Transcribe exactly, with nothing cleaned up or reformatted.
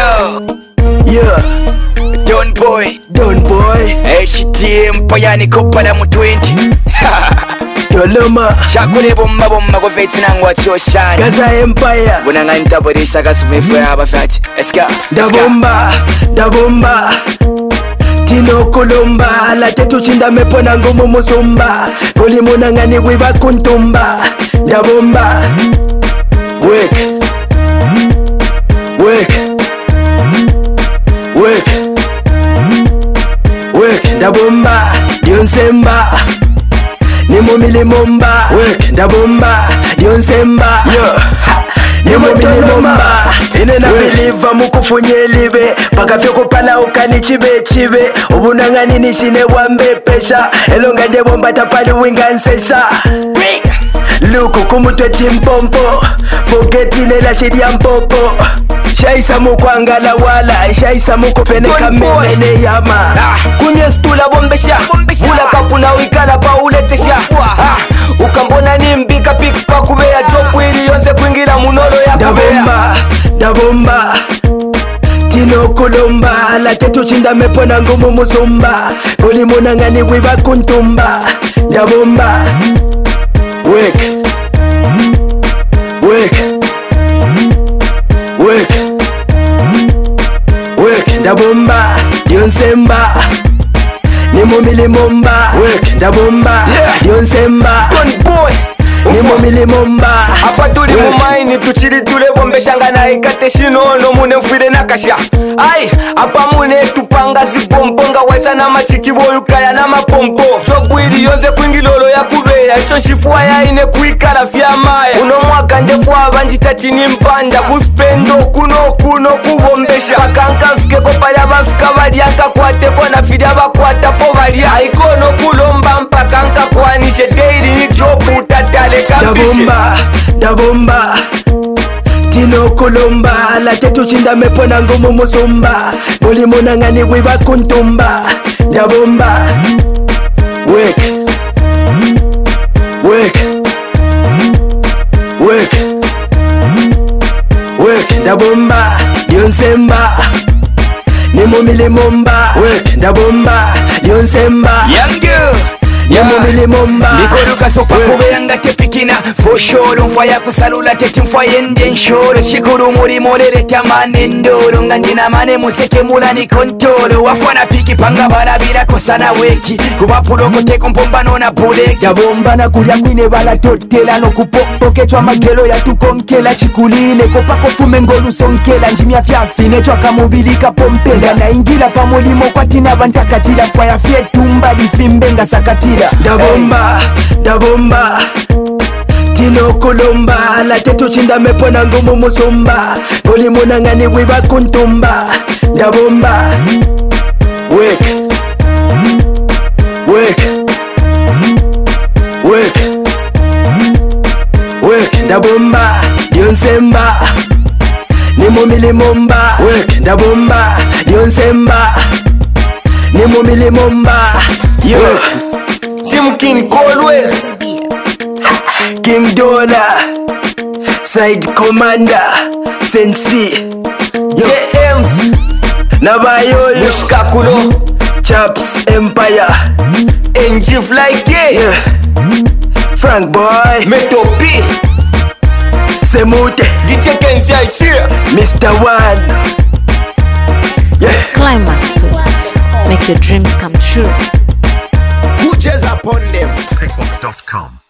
Yeah. Don boy, Don boy. H T M payani kopala mu twenty. Doloma. Shakule bomba bomba ko fetina ngwa choshani. Gaza Empire. Bunanga ntaborisha kasumefu y'abafati. Eska. Da bomba, da bomba. Tino Colomba, la tetu chinda mepona ngumu musumba. Poli munangani wiba kuntumba. Da bomba. Wake. Wake. Wake. Wake. Da bomba. Dionsemba. Nimo milimomba. Wake. Da bomba. Dionsemba. Yeah. Nimo milimomba. Ine na biliva mukufunye libe paka fyo kupala ukani chibe chibe ubunanga nini shine wambe pesha elonga de bomba tapali winga nsesha luku kumutwe chimpompo fogeti nela shidi ya mpopo shaisa mukwangala wala shaisa mukupeneka menene yama Kunye stula bombesha Bula kapuna wikala pa uletesha Ukambona nimbika piki pa kubea joku ili yonze kuingira munolo ya kubea Da bomba, da bomba Tino Colomba, la tetu chinda mepona ngumu musumba Poli munangani wiba kuntumba Da bomba Wake Wake Wake Wake Da bomba Dionsemba Nimo milimomba Wake Da bomba Dionsemba Don boy Nimo milimomba Apa tuli mumaini tuchiri tule bombeshanga na ikate shinono mune mfide nakasha Ai, apa mune tupanga zibomponga waisa na machiki boyu kaya na mapompo Chobu ili yonze kuingilolo ya kubeya Icho shifuwa ya ine kuikala fia maya Uno mwaka ndefuwa abanjita chini mpanda Kuspendo kuno kuno kubombesha Pakanka fike kopaya bafika balianka kwate kwa na fide bakwata po balia Aikono kulomba mpakanka kwa nishe daily ni jobu tatale Da bomba, da bomba Tino Colomba, la tetu chinda mepona ngumu musumba Poli munangani wiba kuntumba Da bomba Wake Wake Wake Wake Da bomba Dionsemba Nimo milimomba Wake Da bomba Dionsemba Young girl Nimo milimomba Nikoruka sopa kubeyanga tepikina For sure mfaya kusalula teti mfaya nden shoro Shikuru muri morere tamane ndoro Ngandina mane museke mula ni kontoro Wafwana piki panga balabira kosana weki Kubapulo kote kumpombano na buleki Da bomba na kulia kwine bala totela No kupopo kechwa magelo ya tukonkela Chikuline kopako fume ngolu sonkela Njimia fiafine chwa kamobilika pompela Na ingila pamolimo kwa tina bantakatila Fwaya fie tumba di fimbenga sakatila Da bomba, da bomba Tino Colomba, la tetu chinda mepona ngumu musumba Poli munangani wiba kuntumba Da bomba Wake Wake Wake Wake Da bomba Dionsemba Nimo milimomba Wake Da bomba Dionsemba Nimo milimomba Yo Team King always King Dollar Side Commander Sensi J Ms Nabayoyo Mushkakulo Chaps Empire N G Fly K Yeah Frank Boy Meto P Semute D J Kenzi I see Mister One Yeah Climax Studios. Make your dreams come true. Who just upon them Pickbook dot com